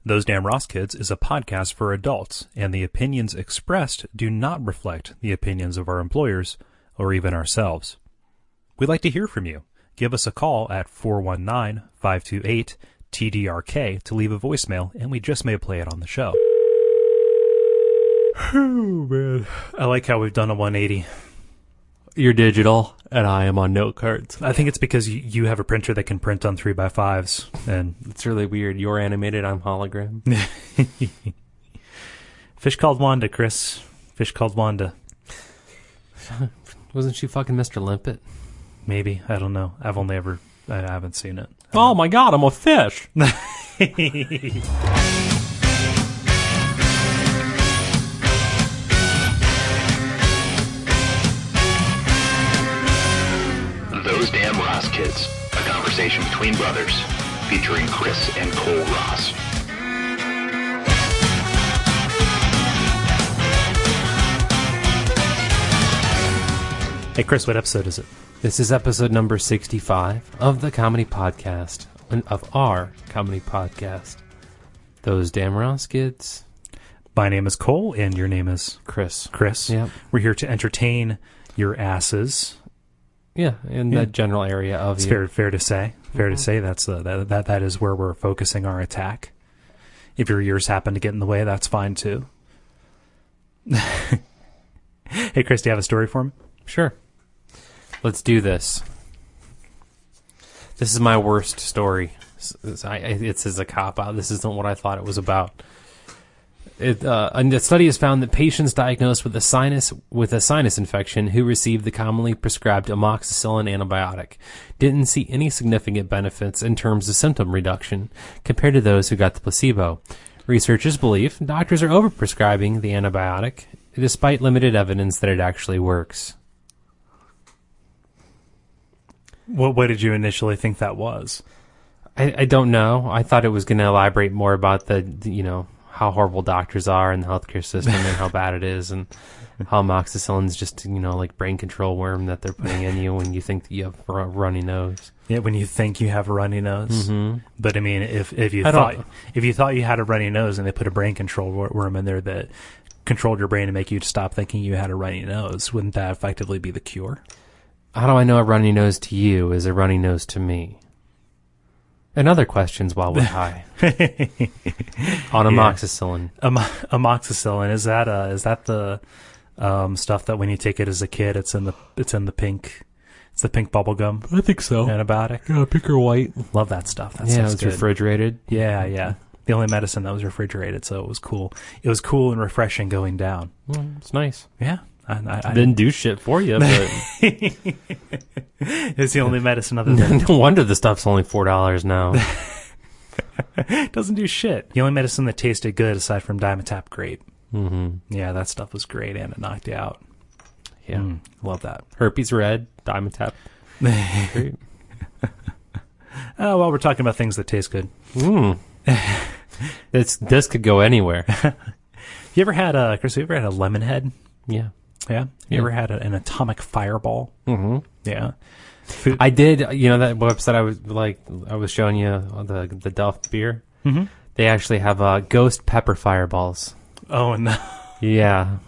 Those Damn Ross Kids is a podcast for adults, and the opinions expressed do not reflect the opinions of our employers or even ourselves. We'd like to hear from you. Give us a call at 419-528-TDRK to leave a voicemail, and we just may play it on the show. Oh, man. I like how we've done a 180. You're digital, and I am on note cards. I think it's because you have a printer that can print on 3x5s, and It's really weird. You're animated, I'm hologram. Fish called Wanda, Chris. Fish called Wanda. Wasn't she fucking Mr. Limpet? Maybe. I don't know. I haven't seen it. Oh my god, I'm a fish! Those Damn Ross Kids, a conversation between brothers, featuring Chris and Cole Ross. Hey, Chris, what episode is it? This is episode number 65 of the comedy podcast, of our comedy podcast. Those Damn Ross Kids. My name is Cole, and your name is Chris. Chris. Yep. We're here to entertain your asses. Yeah, in that general area of It's you. fair to say. Fair to say that is where we're focusing our attack. If your ears happen to get in the way, that's fine too. Hey, Chris, do you have a story for me? Sure. Let's do this. This is my worst story. It's as a cop-out. This isn't what I thought it was about. A study has found that patients diagnosed with a sinus infection who received the commonly prescribed amoxicillin antibiotic didn't see any significant benefits in terms of symptom reduction compared to those who got the placebo. Researchers believe doctors are overprescribing the antibiotic despite limited evidence that it actually works. What did you initially think that was? I don't know. I thought it was going to elaborate more about the how horrible doctors are in the healthcare system and how bad it is, and how amoxicillin's just, like brain control worm that they're putting in you when you think that you have a runny nose. Yeah, when you think you have a runny nose. Mm-hmm. But I mean, if you thought you had a runny nose and they put a brain control worm in there that controlled your brain to make you stop thinking you had a runny nose, wouldn't that effectively be the cure? How do I know a runny nose to you is a runny nose to me? And other questions while we're high. On amoxicillin. Amoxicillin, is that the stuff that when you take it as a kid, it's in the pink, it's the pink bubble gum? I think so. Antibiotic. Yeah, pink or white. Love that stuff. That yeah, stuff's it's good. refrigerated. Yeah. The only medicine that was refrigerated, so it was cool. It was cool and refreshing going down. Well, it's nice. Yeah. I didn't do shit for you, but it's the only medicine other than... No wonder the stuff's only $4 now. It doesn't do shit. The only medicine that tasted good aside from Dimetap grape. Mm-hmm. Yeah, that stuff was great and it knocked you out. Yeah. Love that. Herpes red, Dimetap. Great. Oh, well, we're talking about things that taste good. This could go anywhere. You ever had a lemon head? Yeah. Yeah? You ever had an atomic fireball? Mm-hmm. Yeah. I did, that website I was showing you, the Duff beer. Mm-hmm. They actually have ghost pepper fireballs. Oh, no. Yeah.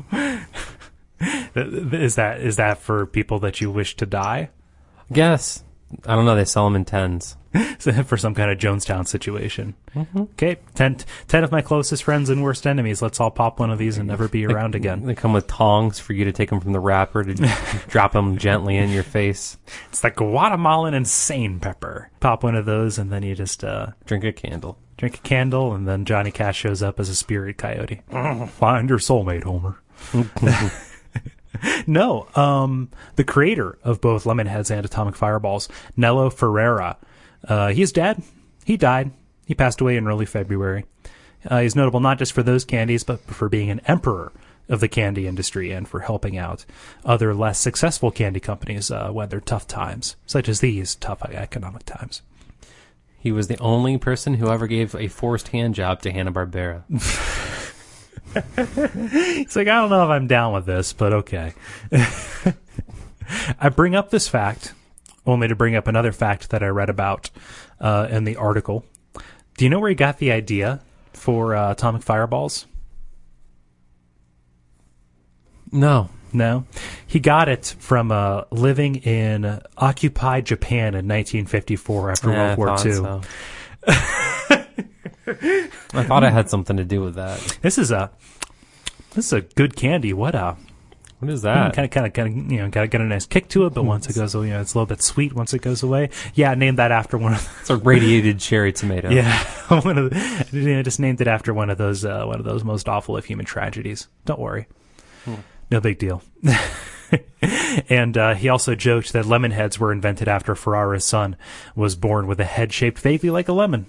Is that for people that you wish to die? Guess. I don't know. They sell them in 10s. For some kind of Jonestown situation. Mm-hmm. Okay, 10 of my closest friends and worst enemies. Let's all pop one of these and never be around again. They come with tongs for you to take them from the wrapper to drop them gently in your face. It's the Guatemalan insane pepper. Pop one of those and then you just drink a candle. Drink a candle, and then Johnny Cash shows up as a spirit coyote. Find your soulmate, Homer. No, the creator of both Lemonheads and Atomic Fireballs, Nello Ferreira, he's dead. He died. He passed away in early February. He's notable not just for those candies, but for being an emperor of the candy industry and for helping out other less successful candy companies weather tough times, such as these tough economic times. He was the only person who ever gave a forced hand job to Hanna-Barbera. It's like, I don't know if I'm down with this, but okay. I bring up this fact only to bring up another fact that I read about in the article. Do you know where he got the idea for atomic fireballs? No. No. He got it from living in occupied Japan in 1954 after World War II. So. I thought it had something to do with that. This is a good candy. What is that? Kind of, got a nice kick to it, but once it goes away, it's a little bit sweet once it goes away. Yeah, named that after one of It's a radiated cherry tomato. Yeah, just named it after one of those most awful of human tragedies. Don't worry, no big deal. And he also joked that lemon heads were invented after Ferrara's son was born with a head shaped vaguely like a lemon.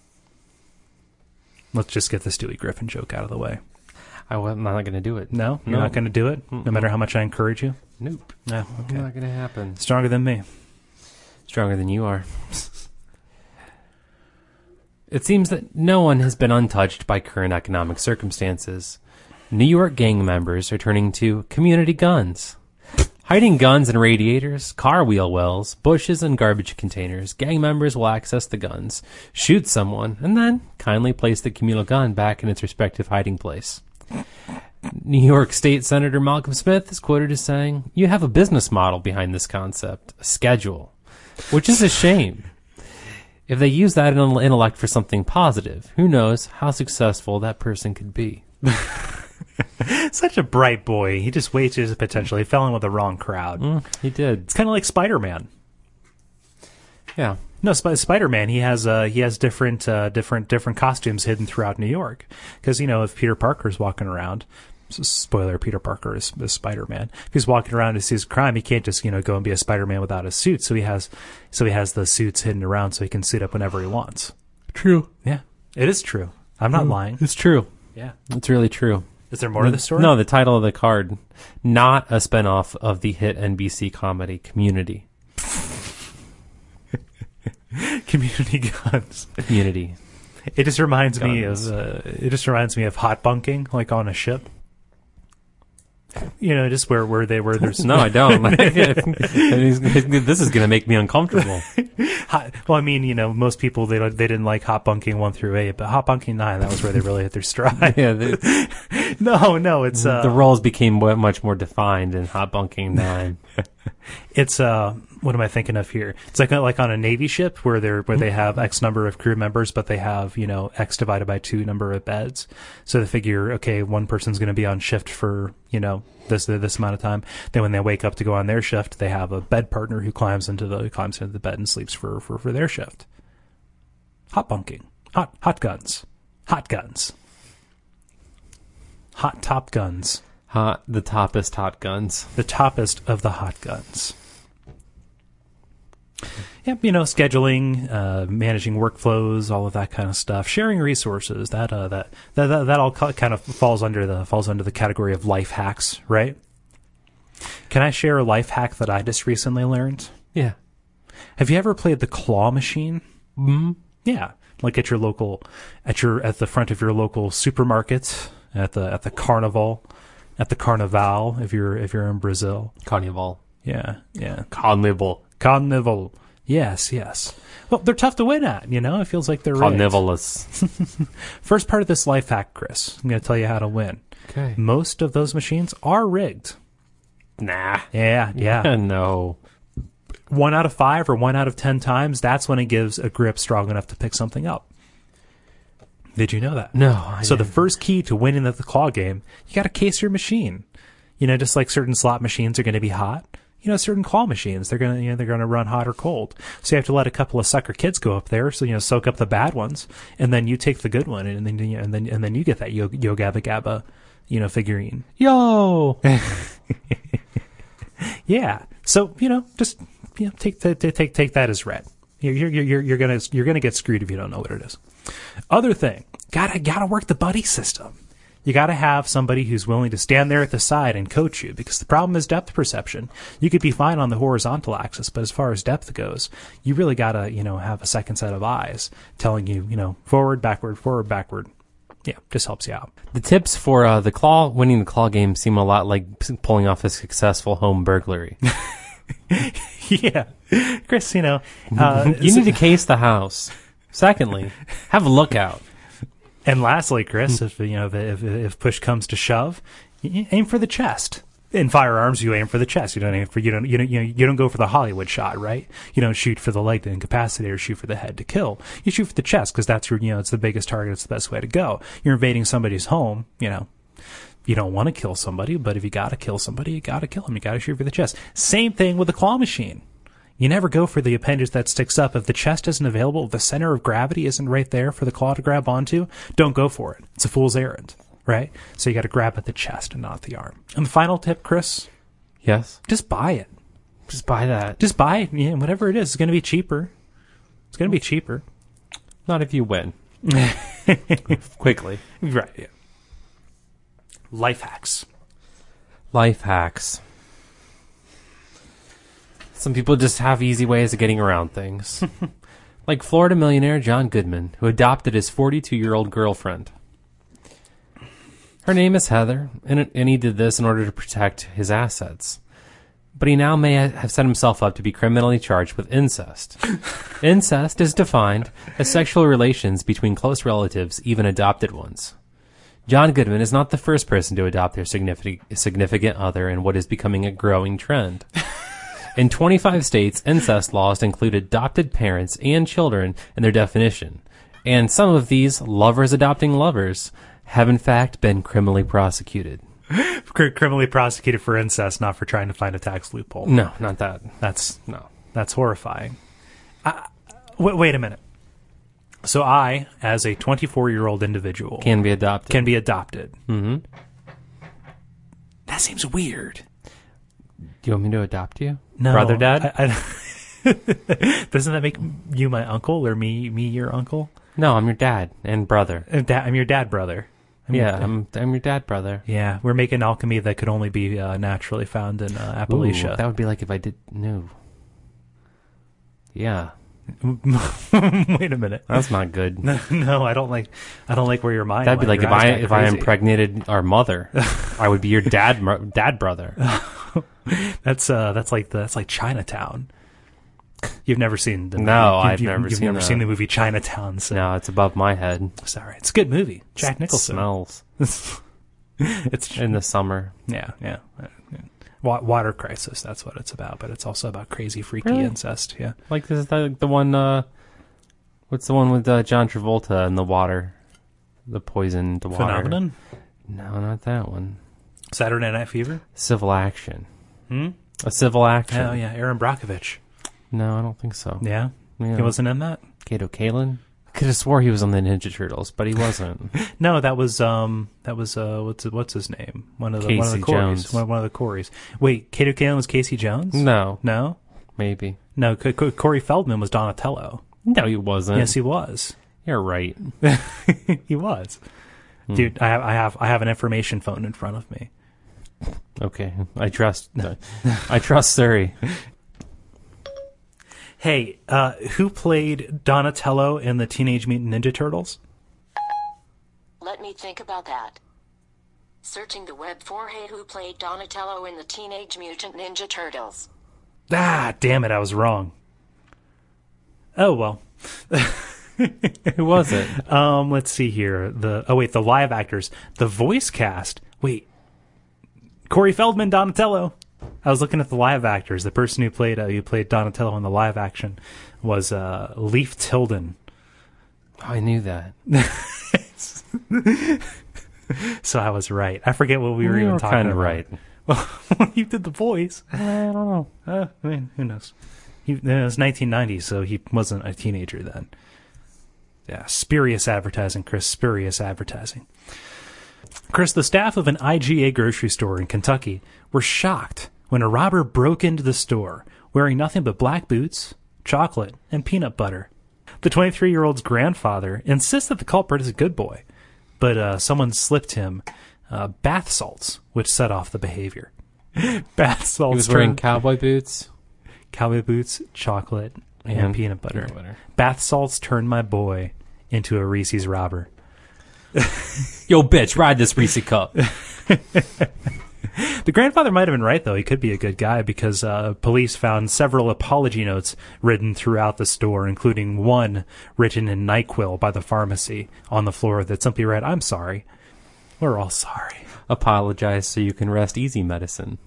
Let's just get the Stewie Griffin joke out of the way. I'm not going to do it. No? You're not going to do it? No matter how much I encourage you? Nope. No, okay. Not going to happen. Stronger than me. Stronger than you are. It seems that no one has been untouched by current economic circumstances. New York gang members are turning to community guns. Hiding guns in radiators, car wheel wells, bushes, and garbage containers, gang members will access the guns, shoot someone, and then kindly place the communal gun back in its respective hiding place. New York State Senator Malcolm Smith is quoted as saying, "You have a business model behind this concept, a schedule, which is a shame. If they use that intellect for something positive, who knows how successful that person could be." Such a bright boy. He just wasted his potential. He fell in with the wrong crowd. He did. It's kind of like Spider-Man. Yeah. No, Spider-Man. He has different costumes hidden throughout New York. Because if Peter Parker's walking around, spoiler: Peter Parker is Spider-Man. If he's walking around and sees crime, he can't just go and be a Spider-Man without a suit. So he has the suits hidden around so he can suit up whenever he wants. True. Yeah, it is true. I'm not lying. It's true. Yeah, it's really true. Is there more to the story? No, the title of the card, not a spinoff of the hit NBC comedy Community. Community guns. Community. It just reminds me Guns. of hot bunking, like on a ship. Just where there's No, I don't. This is going to make me uncomfortable. Well, I mean, most people they didn't like hot bunking 1 through 8, but hot bunking 9, that was where they really hit their stride. Yeah, No, it's the roles became much more defined in hot bunking 9. It's what am I thinking of here? It's like on a Navy ship where they have X number of crew members, but they have X divided by 2 number of beds. So they figure, okay, one person's going to be on shift for this amount of time. Then when they wake up to go on their shift, they have a bed partner who climbs into the bed and sleeps for their shift. Hot bunking, hot guns, hot top guns. The toppest hot guns. The toppest of the hot guns. Yep, scheduling, managing workflows, all of that kind of stuff, sharing resources. That all kind of falls under the category of life hacks, right? Can I share a life hack that I just recently learned? Yeah. Have you ever played the claw machine? Mm-hmm. Yeah, like at the front of your local supermarket, at the carnival. At the Carnival, if you're in Brazil. Carnival. Yeah. Carnival. Yes. Well, they're tough to win at, It feels like they're rigged. Carnivalous. First part of this life hack, Chris. I'm going to tell you how to win. Okay. Most of those machines are rigged. Nah. Yeah. No. 1 out of 5 or 1 out of 10 times, that's when it gives a grip strong enough to pick something up. Did you know that? No. So the first key to winning at the claw game, you got to case your machine. Just like certain slot machines are going to be hot, certain claw machines they're going to run hot or cold. So you have to let a couple of sucker kids go up there, so soak up the bad ones, and then you take the good one, and then you get that Yo Gabba Gabba, figurine. Yo. Yeah. So just take that as read. You're gonna get screwed if you don't know what it is. Other thing, gotta work the buddy system. You gotta have somebody who's willing to stand there at the side and coach you, because the problem is depth perception. You could be fine on the horizontal axis, but as far as depth goes, you really gotta have a second set of eyes telling you forward, backward. Yeah, just helps you out. The tips for winning the claw game seem a lot like pulling off a successful home burglary. Yeah, Chris, you need to case the house. Secondly, have a lookout. And lastly, Chris, if push comes to shove, you aim for the chest. In firearms, you aim for the chest. You don't go for the Hollywood shot, right? You don't shoot for the leg to incapacitate or shoot for the head to kill. You shoot for the chest because that's it's the biggest target. It's the best way to go. You're invading somebody's home. You don't want to kill somebody, but if you got to kill somebody, you got to kill them. You got to shoot for the chest. Same thing with the claw machine. You never go for the appendage that sticks up. If the chest isn't available, if the center of gravity isn't right there for the claw to grab onto, don't go for it. It's a fool's errand, right? So you got to grab at the chest and not the arm. And the final tip, Chris, Yes. just buy it. Just buy that. Just buy it. Yeah, whatever it is, it's going to be cheaper. It's going to be cheaper. Not if you win. Quickly. Right, yeah. Life hacks. Life hacks. Some people just have easy ways of getting around things. Like Florida millionaire John Goodman, who adopted his 42-year-old girlfriend. Her name is Heather, and he did this in order to protect his assets. But he now may have set himself up to be criminally charged with incest. Incest is defined as sexual relations between close relatives, even adopted ones. John Goodman is not the first person to adopt their significant other in what is becoming a growing trend. In 25 states, incest laws include adopted parents and children in their definition, and some of these lovers adopting lovers have in fact been criminally prosecuted. Criminally prosecuted for incest, not for trying to find a tax loophole. No, not that. That's horrifying. Wait a minute. So I, as a 24-year-old individual, Can be adopted. Mm-hmm. That seems weird. Do you want me to adopt you? No, Brother, Dad? Doesn't that make you my uncle or me your uncle? No, I'm your dad and brother. I'm your dad brother. I'm your dad brother. Yeah, we're making alchemy that could only be naturally found in Appalachia. Ooh, that would be like if I did... No. Yeah. Wait a minute. That's not good. No, I don't like where your mind That'd be went. like Your eyes if got I crazy. impregnated our mother, I would be your dad brother. That's like Chinatown. You've never seen the movie. No, I've You've never never seen that. seen the movie Chinatown. So No, it's above my head. sorry, it's a good movie. Jack Nicholson. Smells It's in the summer. yeah. Water crisis. That's what it's about. But it's also about crazy, freaky Really? incest. Yeah. Like this is the one. What's the one with John Travolta and the water, the poisoned water? Phenomenon. No, not that one. Saturday Night Fever. Civil Action. Hmm. A Civil Action. Oh yeah, Aaron Brockovich. No, I don't think so. Yeah. Yeah. He wasn't in that. Kato Kalin. Could have swore he was on the Ninja Turtles, but he wasn't. No, that was what's his name? One of the Casey Corys. Jones. One of the Corys. Wait, Kato Kaelin was Casey Jones? No, No? maybe. No, Corey Feldman was Donatello. No, he wasn't. Yes, he was. You're right. He was. Dude, I have an information phone in front of me. Okay, I trust Surrey. Hey, who played Donatello in the Teenage Mutant Ninja Turtles? Let me think about that. Searching the web for hey, who played Donatello in the Teenage Mutant Ninja Turtles. Ah, damn it, I was wrong. Oh well. Who was it? Let's see here. The live actors, the voice cast. Wait, Corey Feldman, Donatello. I was looking at the live actors. The person who played Donatello in the live action was Leif Tilden. Oh, I knew that. So I was right. I forget what we were even talking kind about. of right. Well, you did the voice. I don't know. I mean, who knows? It was 1990, so he wasn't a teenager then. Yeah, spurious advertising, Chris. Spurious advertising. Chris, the staff of an IGA grocery store in Kentucky were shocked when a robber broke into the store wearing nothing but black boots, chocolate, and peanut butter. The 23-year-old's grandfather insists that the culprit is a good boy, but someone slipped him bath salts, which set off the behavior. Bath salts. He was wearing cowboy boots. Cowboy boots, chocolate, and peanut butter. Bath salts turned my boy into a Reese's robber. Yo, bitch, ride this Reese cup. The grandfather might have been right, though. He could be a good guy because police found several apology notes written throughout the store, including one written in NyQuil by the pharmacy on the floor that simply read, "I'm sorry. We're all sorry. Apologize so you can rest easy medicine."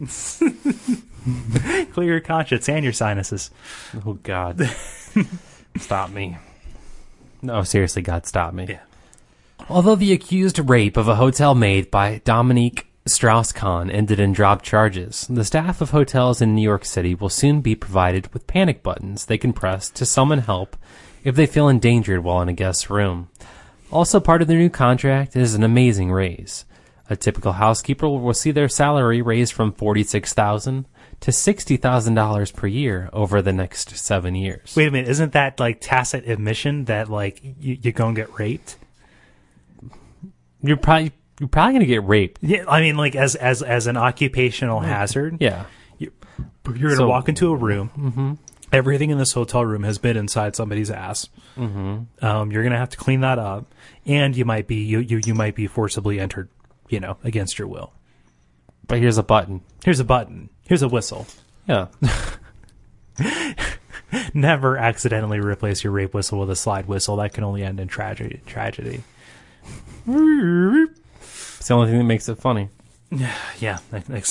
Clear your conscience and your sinuses." Oh, God. Stop me. No, seriously, God, stop me. Yeah. Although the accused rape of a hotel maid by Dominique Strauss-Kahn ended in dropped charges, the staff of hotels in New York City will soon be provided with panic buttons they can press to summon help if they feel endangered while in a guest's room. Also part of their new contract is an amazing raise. A typical housekeeper will see their salary raised from $46,000 to $60,000 per year over the next 7 years. Wait a minute. Isn't that like tacit admission that like you're going to get raped? You're probably going to get raped. Yeah, I mean, like as an occupational hazard. Yeah. You're going to walk into a room. Mm-hmm. Everything in this hotel room has been inside somebody's ass. Mm-hmm. You're going to have to clean that up, and you might be you might be forcibly entered, against your will. But here's a button. Here's a button. Here's a whistle. Yeah. Never accidentally replace your rape whistle with a slide whistle. That can only end in tragedy. It's the only thing that makes it funny. Yeah.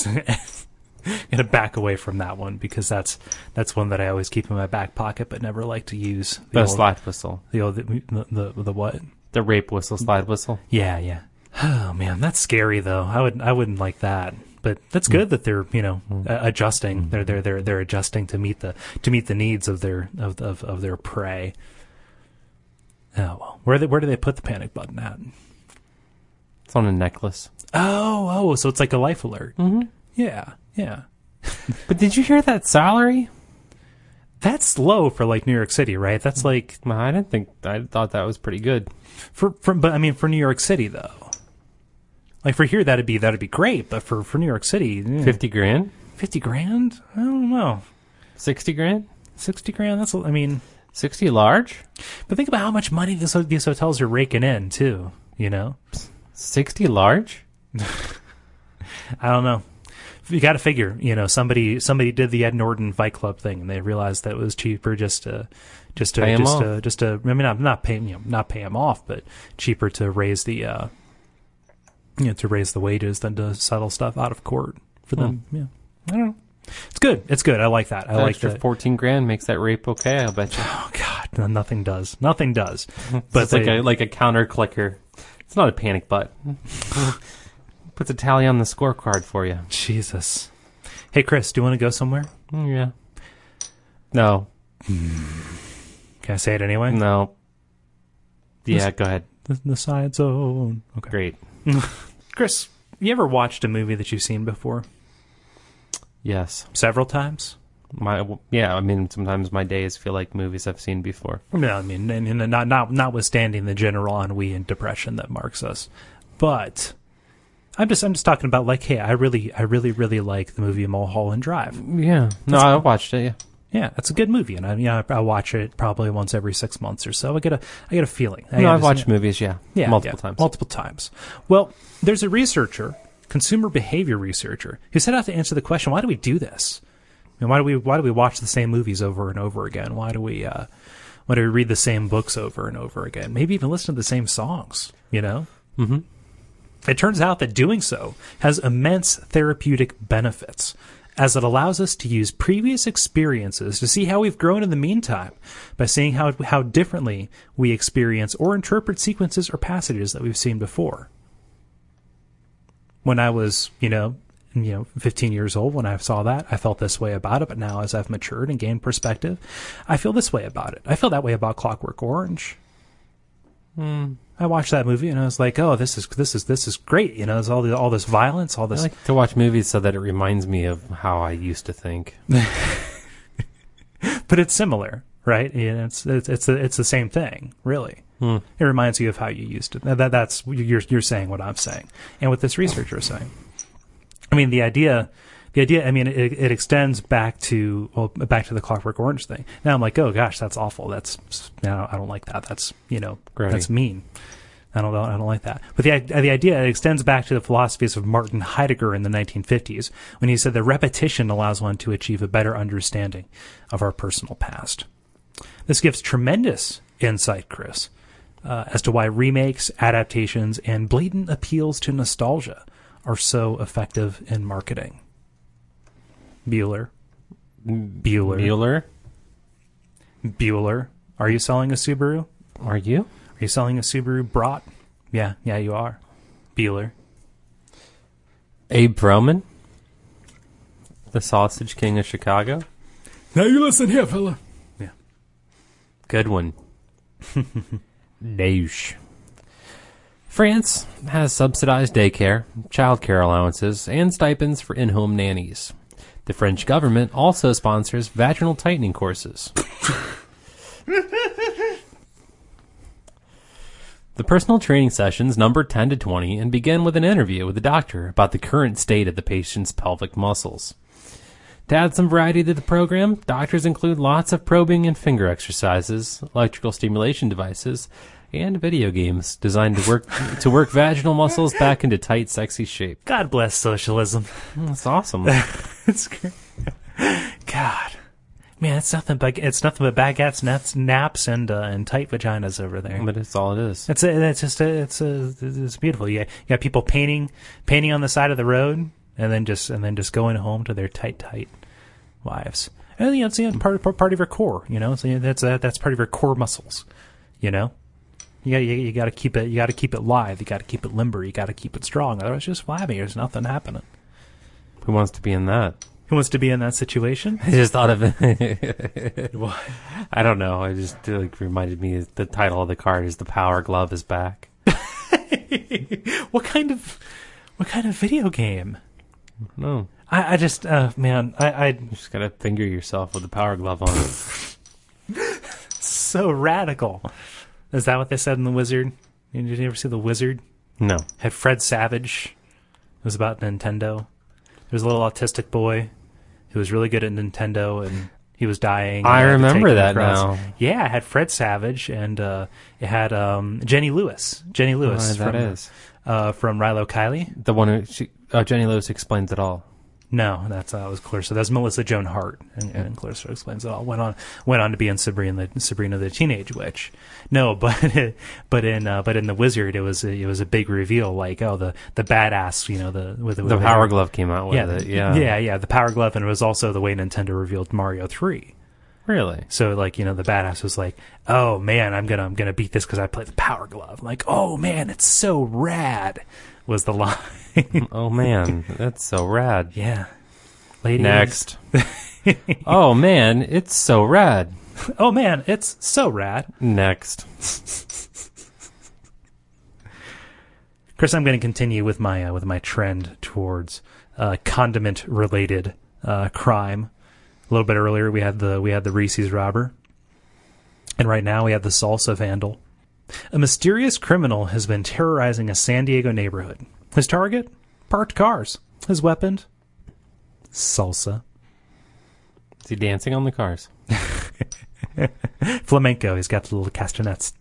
Gonna back away from that one because that's one that I always keep in my back pocket but never like to use. The slide whistle. The what? The rape whistle, slide whistle. Yeah. Oh man, that's scary though. I wouldn't like that. But that's good that they're adjusting. They're adjusting to meet the needs of their prey. Oh well, where do they put the panic button at? It's on a necklace. Oh, so it's like a life alert. Mm-hmm. Yeah. But did you hear that salary? That's low for like New York City, right? That's like I thought that was pretty good. But I mean for New York City though. Like for here that'd be great, but for New York City, $50,000? $50,000? I don't know. $60,000? $60,000? That's 60 large? But think about how much money these hotels are raking in too. 60 large? I don't know. You got to figure. Somebody did the Ed Norton Fight Club thing, and they realized that it was cheaper just to I mean not pay him off, but cheaper to raise the to raise the wages than to settle stuff out of court for them. Yeah, I don't know. It's good. I like that. I like that. $14,000 makes that rape okay. I bet you. Oh God, no, nothing does. But it's like a counter clicker. It's not a panic button. Puts a tally on the scorecard for you. Jesus. Hey, Chris, do you want to go somewhere? Yeah. No. Can I say it anyway? No. Yeah, go ahead. The side zone. Okay. Great. Chris, you ever watched a movie that you've seen before? Yes. Several times? Sometimes my days feel like movies I've seen before. No, I mean, notwithstanding the general ennui and depression that marks us, but I'm just talking about like, hey, I really like the movie Mulholland Drive. Yeah, I watched it. Yeah, it's a good movie, and I watch it probably once every 6 months or so. I get a feeling. I've watched movies, multiple times. Well, there's a researcher, consumer behavior researcher, who set out to answer the question: why do we do this? I mean, why do we watch the same movies over and over again? Why do we read the same books over and over again? Maybe even listen to the same songs. Mm-hmm. It turns out that doing so has immense therapeutic benefits, as it allows us to use previous experiences to see how we've grown in the meantime by seeing how differently we experience or interpret sequences or passages that we've seen before. When I was, 15 years old, when I saw that, I felt this way about it, but now as I've matured and gained perspective, I feel this way about it. I feel that way about Clockwork Orange. I watched that movie and I was like, "Oh, this is great." There's all this violence, all this. I like to watch movies so that it reminds me of how I used to think. But it's similar, right? It's the same thing, really. It reminds you of how you used to. That's you're saying what I'm saying, and what this researcher is saying. I mean, the idea. I mean, it extends back to the Clockwork Orange thing. Now I'm like, oh gosh, that's awful. I don't like that. That's Grody. That's mean. I don't like that. But the idea extends back to the philosophies of Martin Heidegger in the 1950s, when he said that repetition allows one to achieve a better understanding of our personal past. This gives tremendous insight, Chris, as to why remakes, adaptations, and blatant appeals to nostalgia are so effective in marketing. Bueller. Are you selling a Subaru? Are you? Are you selling a Subaru Brat? Yeah, you are. Bueller. Abe Broman, the Sausage King of Chicago. Now you listen here, fella. Yeah. Good one. Douche. France has subsidized daycare, childcare allowances, and stipends for in-home nannies. The French government also sponsors vaginal tightening courses. The personal training sessions number 10 to 20 and begin with an interview with the doctor about the current state of the patient's pelvic muscles. To add some variety to the program, doctors include lots of probing and finger exercises, electrical stimulation devices, and video games designed to work vaginal muscles back into tight, sexy shape. God bless socialism. That's awesome. It's great. God. Man, it's nothing but baguettes, naps, and tight vaginas over there. But it's all it is. It's beautiful. You got people painting on the side of the road, and then just going home to their tight wives. And it's part of your core. So that's part of your core muscles. You got to keep it. You got to keep it live. You got to keep it limber. You got to keep it strong. Otherwise, it's just flapping. There's nothing happening. Who wants to be in that? Who wants to be in that situation? I just thought of it. What? I don't know. I just reminded me the title of the card is "The Power Glove is Back." What kind of video game? No. I just man, I you just gotta finger yourself with the Power Glove on. So radical. Is that what they said in The Wizard? Did you ever see The Wizard? No. Had Fred Savage. It was about Nintendo. There was a little autistic boy who was really good at Nintendo, and he was dying. I remember that now. Yeah, it had Fred Savage, and it had Jenny Lewis. Jenny Lewis from Rilo Kiley. The one who Jenny Lewis explains it all. No, that was Clarissa. That's Melissa Joan Hart, and Clarissa Explains It All. Went on to be in Sabrina the Teenage Witch. No, but in The Wizard, it was a big reveal. Like, the badass, the Power Glove came out with it. Yeah, the Power Glove, and it was also the way Nintendo revealed Mario 3. Really? So the badass was like, oh man, I'm gonna beat this because I play the Power Glove. I'm like, oh man, it's so rad. Was the line. Oh man, that's so rad. Yeah. Ladies. Next. Oh man, it's so rad. Oh man, it's so rad. Next. Chris, I'm going to continue with my trend towards condiment related crime. A little bit earlier we had the Reese's robber. And right now we have the salsa vandal. A mysterious criminal has been terrorizing a San Diego neighborhood. His target? Parked cars. His weapon? Salsa. Is he dancing on the cars? Flamenco. He's got the little castanets.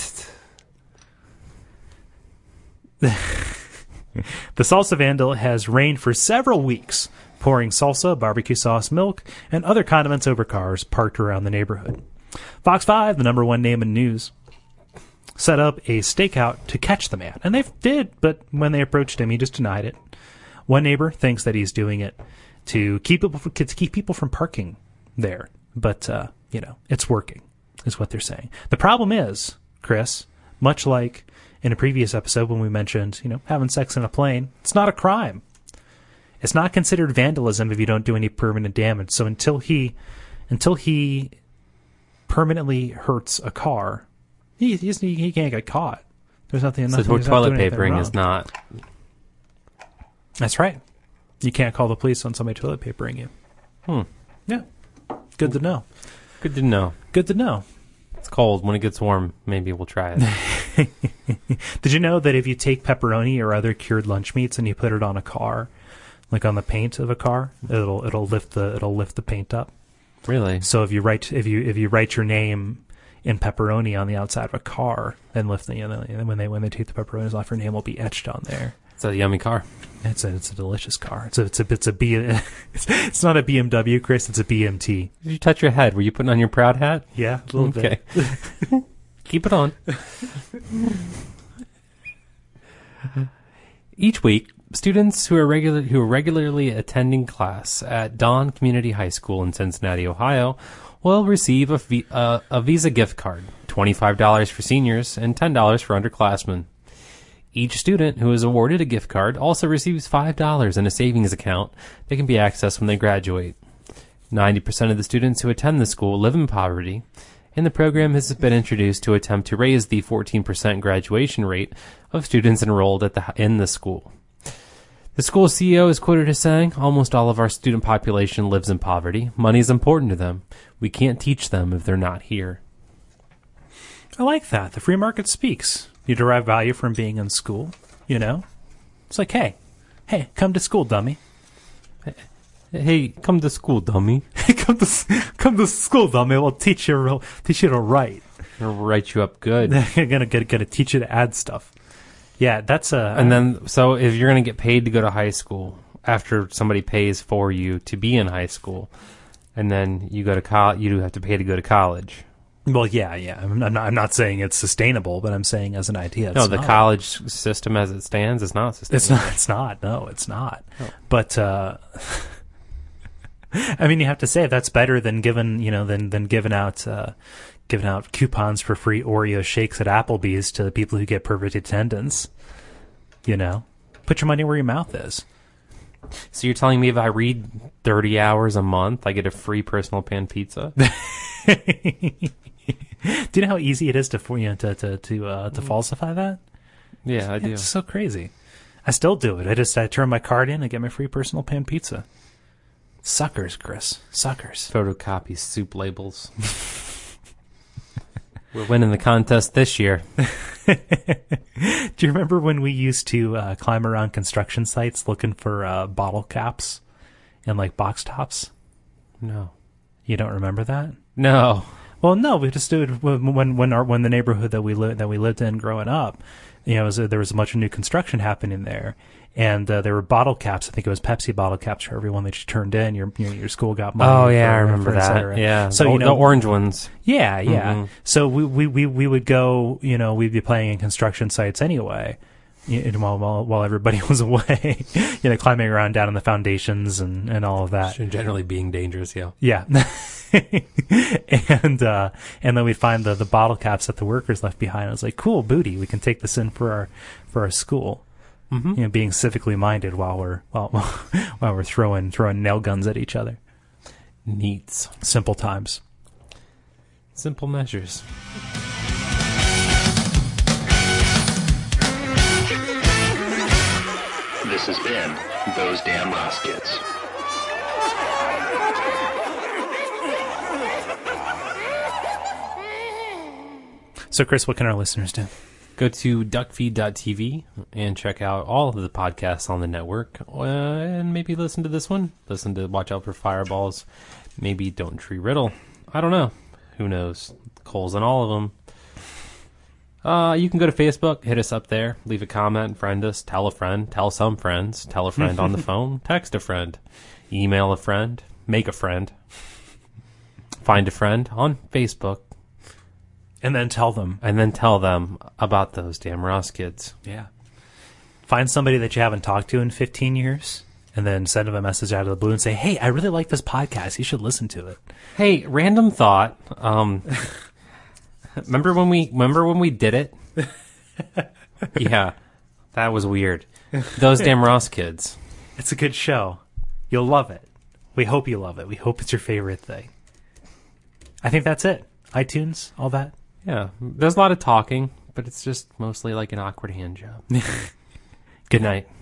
The salsa vandal has reigned for several weeks, pouring salsa, barbecue sauce, milk, and other condiments over cars parked around the neighborhood. Fox 5, the number one name in news, set up a stakeout to catch the man. And they did, but when they approached him, he just denied it. One neighbor thinks that he's doing it to keep people from parking there. But, it's working, is what they're saying. The problem is, Chris, much like in a previous episode when we mentioned, having sex in a plane, it's not a crime. It's not considered vandalism if you don't do any permanent damage. So until he permanently hurts a car, he can't get caught. There's nothing. So toilet papering is not. That's right. You can't call the police on somebody toilet papering you. Yeah. Good to know. Good to know. Good to know. It's cold. When it gets warm, maybe we'll try it. Did you know that if you take pepperoni or other cured lunch meats and you put it on a car, like on the paint of a car, it'll lift the paint up? Really? So if you write your name in pepperoni on the outside of a car, and when they take the pepperonis off, your name will be etched on there. It's a yummy car. It's a delicious car. It's not a BMW, Chris. It's a BMT. Did you touch your head? Were you putting on your proud hat? Yeah, a little bit. Okay. Keep it on. Each week, students who are regularly attending class at Dawn Community High School in Cincinnati, Ohio, will receive a Visa gift card, $25 for seniors and $10 for underclassmen. Each student who is awarded a gift card also receives $5 in a savings account that can be accessed when they graduate. 90% of the students who attend the school live in poverty, and the program has been introduced to attempt to raise the 14% graduation rate of students enrolled in the school. The school CEO is quoted as saying, "Almost all of our student population lives in poverty. Money is important to them. We can't teach them if they're not here." I like that. The free market speaks. You derive value from being in school, you know? It's like, hey, come to school, dummy. Hey, come to school, dummy. come to school, dummy. We'll teach you to write. I'll write you up good. gonna teach you to add stuff. Yeah, that's a... And then, so if you're going to get paid to go to high school after somebody pays for you to be in high school, and then you go to college, you do have to pay to go to college. Well, yeah. I'm not saying it's sustainable, but I'm saying as an idea. No, the college system as it stands is not sustainable. It's not. No, it's not. Oh. But I mean, you have to say that's better than giving out coupons for free Oreo shakes at Applebee's to the people who get perfect attendance. You know, put your money where your mouth is. So you're telling me if I read 30 hours a month, I get a free personal pan pizza? Do you know how easy it is to falsify that? Yeah, I do. It's so crazy. I still do it. I turn my card in and get my free personal pan pizza. Suckers, Chris. Suckers. Photocopy soup labels. We're winning the contest this year. Do you remember when we used to climb around construction sites looking for bottle caps and like box tops? No. You don't remember that? No. Well, no. We just did when the neighborhood that we lived in growing up. You know, there was a bunch of new construction happening there, and there were bottle caps. I think it was Pepsi bottle caps for everyone that you turned in. Your school got money. Oh yeah, I remember that. Yeah, so the orange ones. Yeah. Mm-hmm. So we would go. You know, we'd be playing in construction sites anyway. While everybody was away, you know, climbing around down in the foundations and all of that. Generally being dangerous, yeah. Yeah. and then we'd find the bottle caps that the workers left behind. I was like, cool, booty. We can take this in for our school. Mm-hmm. You know, being civically minded while we're throwing nail guns at each other. Neats. Simple times. Simple measures. This has been Those Damn Ross Kids. So, Chris, what can our listeners do? Go to duckfeed.tv and check out all of the podcasts on the network. And maybe listen to this one. Listen to Watch Out for Fireballs. Maybe Don't Tree Riddle. I don't know. Who knows? Cole's in all of them. You can go to Facebook, hit us up there, leave a comment, friend us, tell a friend, tell some friends, tell a friend on the phone, text a friend, email a friend, make a friend, find a friend on Facebook. And then tell them. And then tell them about Those Damn Ross Kids. Yeah. Find somebody that you haven't talked to in 15 years, and then send them a message out of the blue and say, hey, I really like this podcast. You should listen to it. Hey, random thought. Remember when we did it? Yeah, that was weird. Those Damn Ross Kids. It's a good show. You'll love it. We hope you love it. We hope it's your favorite thing. I think that's it. iTunes, all that. Yeah, there's a lot of talking, but it's just mostly like an awkward hand job. Good night.